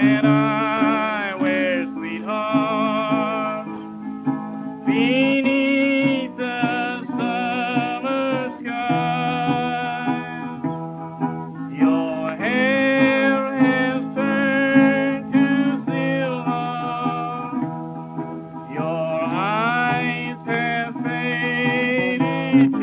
that I wear, sweetheart, beneath the summer sky. Your hair has turned to silver, your eyes have faded